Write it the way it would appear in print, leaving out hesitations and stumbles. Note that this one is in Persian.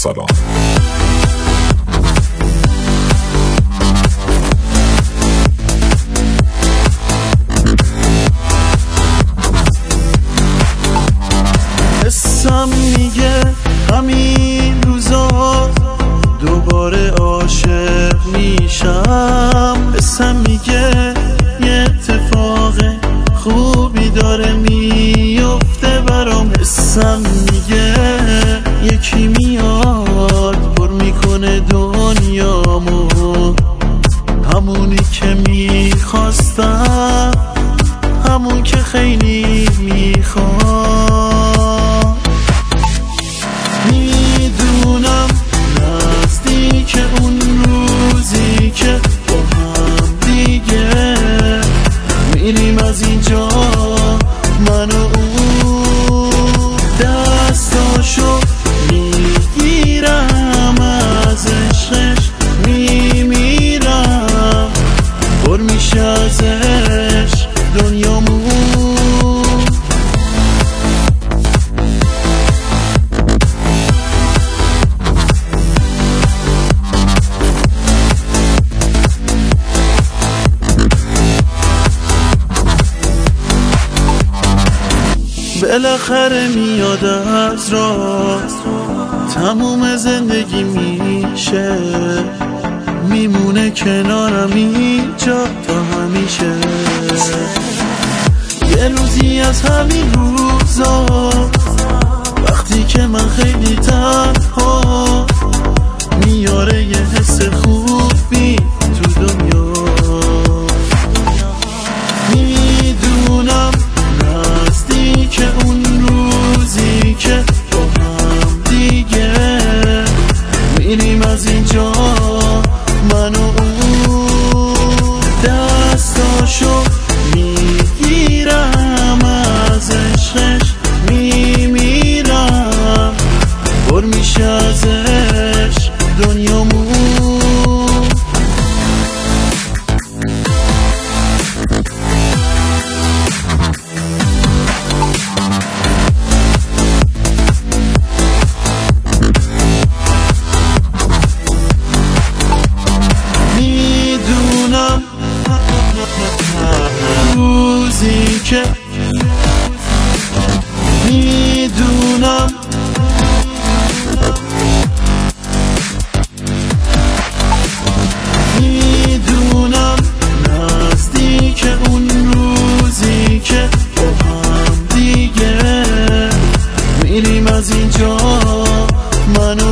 سلام. حسم میگه همین روزا دوباره عاشق میشم. حسم میگه یه اتفاق خوبی داره میفته برام. حسم میگه یکی میاد پر میکنه دنیامو، همونی که میخواستم، همون که خیلی میخوام. میدونم نزدیک اون روزی که با هم دیگه میریم از اینجا، من و اون. دستاشو میگیرم، از عشقش میمیرم، پر میشه ازش دنیامون. بالاخره میاد از راه، تموم زندگی میشه، میمونه کنارم اینجا تا همیشه. یه روزی از همین روزا، وقتی که من خیلی تنها، میاره یه حس خوبی تو دنیا. میدونم نزدیک اون روزی که با هم دیگه میریم از اینجا، من و اون. دستاشو میگیرم، از عشقش میمیرم، پر میشه ازش دنیامون. روزی که میدونم نزدیک اون روزی که با هم دیگه میریم از اینجا، من